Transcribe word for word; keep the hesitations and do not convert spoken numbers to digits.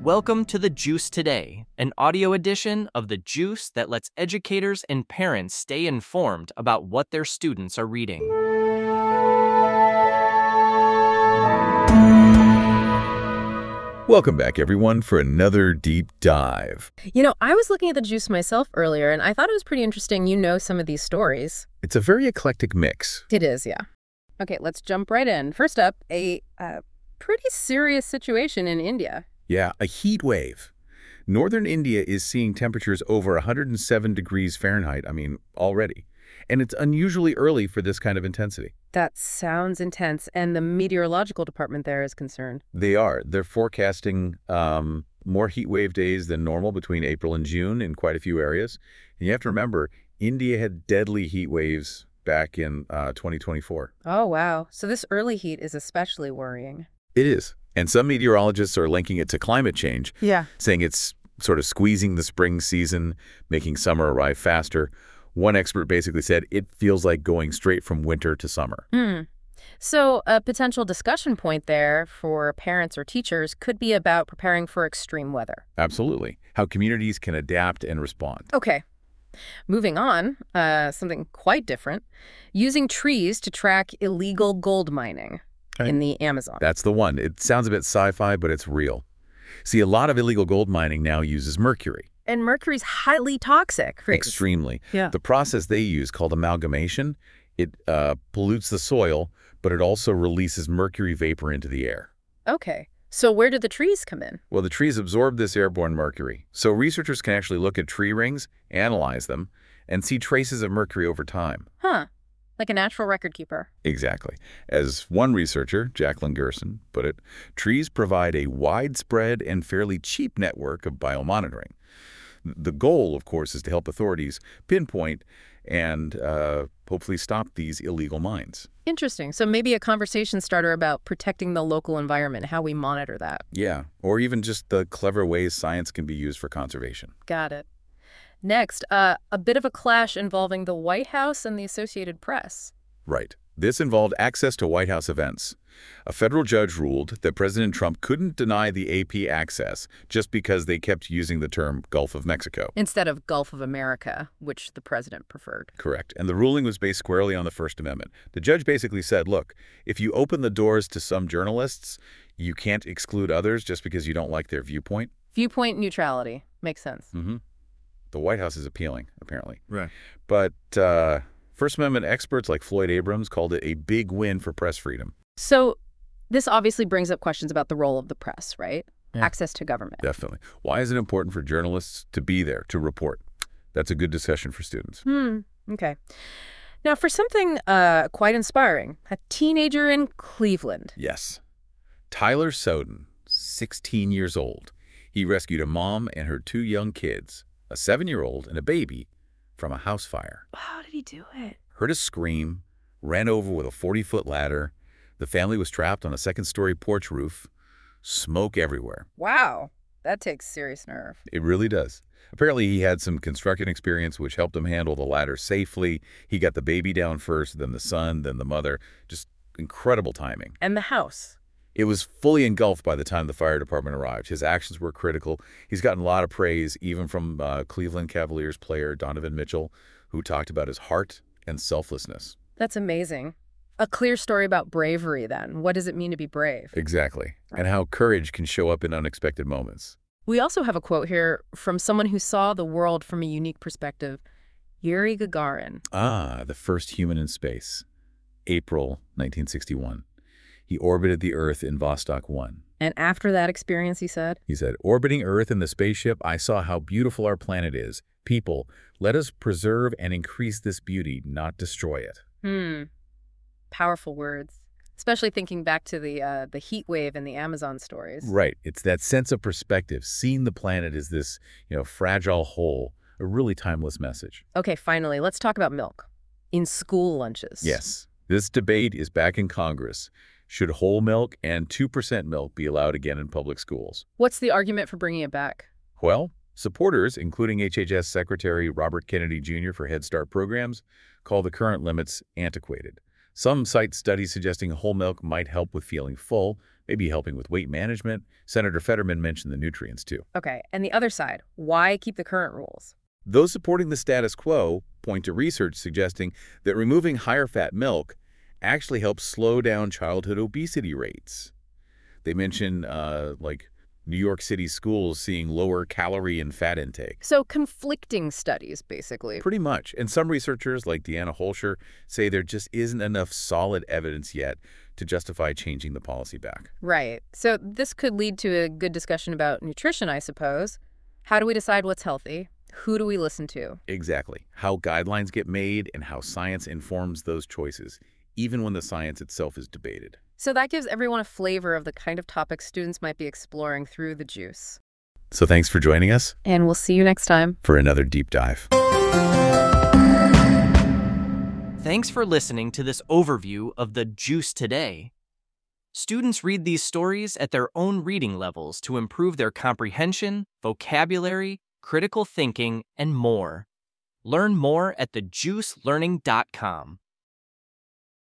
Welcome to The Juice Today, an audio edition of The Juice that lets educators and parents stay informed about what their students are reading. Welcome back, everyone, for another deep dive. You know, I was looking at The Juice myself earlier, and I thought it was pretty interesting you know some of these stories. It's a very eclectic mix. It is, yeah. Okay, let's jump right in. First up, a uh, pretty serious situation in India. Yeah, a heat wave. Northern India is seeing temperatures over one hundred seven degrees Fahrenheit, I mean, already. And it's unusually early for this kind of intensity. That sounds intense, and the meteorological department there is concerned. They are. They're forecasting um, more heat wave days than normal between April and June in quite a few areas. And you have to remember, India had deadly heat waves back in uh, twenty twenty-four. Oh, wow. So this early heat is especially worrying. It is. And some meteorologists are linking it to climate change, Yeah. saying it's sort of squeezing the spring season, making summer arrive faster. One expert basically said it feels like going straight from winter to summer. Hmm. So a potential discussion point there for parents or teachers could be about preparing for extreme weather. Absolutely. How communities can adapt and respond. Okay. Moving on, uh, something quite different. Using trees to track illegal gold mining Okay. in the Amazon. That's the one. It sounds a bit sci-fi, but it's real. See, a lot of illegal gold mining now uses mercury. And mercury's highly toxic. Right? Extremely. Yeah. The process they use, called amalgamation, it uh, pollutes the soil, but it also releases mercury vapor into the air. Okay. So where do the trees come in? Well, the trees absorb this airborne mercury. So researchers can actually look at tree rings, analyze them, and see traces of mercury over time. Huh. Like a natural record keeper. Exactly. As one researcher, Jacqueline Gerson, put it, trees provide a widespread and fairly cheap network of biomonitoring. The goal, of course, is to help authorities pinpoint and uh, hopefully stop these illegal mines. Interesting. So maybe a conversation starter about protecting the local environment, how we monitor that. Yeah, or even just the clever ways science can be used for conservation. Got it. Next, uh, a bit of a clash involving the White House and the Associated Press. Right. This involved access to White House events. A federal judge ruled that President Trump couldn't deny the A P access just because they kept using the term Gulf of Mexico. Instead of Gulf of America, which the president preferred. Correct. And the ruling was based squarely on the First Amendment. The judge basically said, look, if you open the doors to some journalists, you can't exclude others just because you don't like their viewpoint. Viewpoint neutrality. Makes sense. Mm-hmm. The White House is appealing, apparently. Right. But uh, First Amendment experts like Floyd Abrams called it a big win for press freedom. So this obviously brings up questions about the role of the press, right? Yeah. Access to government. Definitely. Why is it important for journalists to be there, to report? That's a good discussion for students. Hmm. Okay. Now, for something uh, quite inspiring, a teenager in Cleveland. Yes. Tyler Soden, sixteen years old. He rescued a mom and her two young kids, a seven-year-old and a baby, from a house fire. How did he do it? Heard a scream, ran over with a forty-foot ladder. The family was trapped on a second-story porch roof. Smoke everywhere. Wow. That takes serious nerve. It really does. Apparently, he had some construction experience which helped him handle the ladder safely. He got the baby down first, then the son, then the mother. Just incredible timing. And the house. It was fully engulfed by the time the fire department arrived. His actions were critical. He's gotten a lot of praise, even from uh, Cleveland Cavaliers player Donovan Mitchell, who talked about his heart and selflessness. That's amazing. A clear story about bravery, then. What does it mean to be brave? Exactly. And how courage can show up in unexpected moments. We also have a quote here from someone who saw the world from a unique perspective, Yuri Gagarin. Ah, the first human in space. April nineteen sixty-one. He orbited the Earth in Vostok one. And after that experience, he said, He said, orbiting Earth in the spaceship, I saw how beautiful our planet is. People, let us preserve and increase this beauty, not destroy it. hmm, powerful words, especially thinking back to the uh, the heat wave and the Amazon stories. Right. It's that sense of perspective, seeing the planet as this, you know, fragile whole, a really timeless message. Okay, finally, let's talk about milk in school lunches. Yes. This debate is back in Congress. Should whole milk and two percent milk be allowed again in public schools? What's the argument for bringing it back? Well, supporters, including H H S Secretary Robert Kennedy Junior for Head Start programs, call the current limits antiquated. Some cite studies suggesting whole milk might help with feeling full, maybe helping with weight management. Senator Fetterman mentioned the nutrients, too. Okay, and the other side, why keep the current rules? Those supporting the status quo point to research suggesting that removing higher-fat milk actually helps slow down childhood obesity rates. They mention, uh, like, New York City schools seeing lower calorie and fat intake. So conflicting studies, basically. Pretty much. And some researchers, like Deanna Holscher, say there just isn't enough solid evidence yet to justify changing the policy back. Right. So this could lead to a good discussion about nutrition, I suppose. How do we decide what's healthy? Who do we listen to? Exactly. How guidelines get made and how science informs those choices, even when the science itself is debated. So that gives everyone a flavor of the kind of topics students might be exploring through the juice. So thanks for joining us. And we'll see you next time for another deep dive. Thanks for listening to this overview of the Juice Today. Students read these stories at their own reading levels to improve their comprehension, vocabulary, critical thinking, and more. Learn more at the juice learning dot com.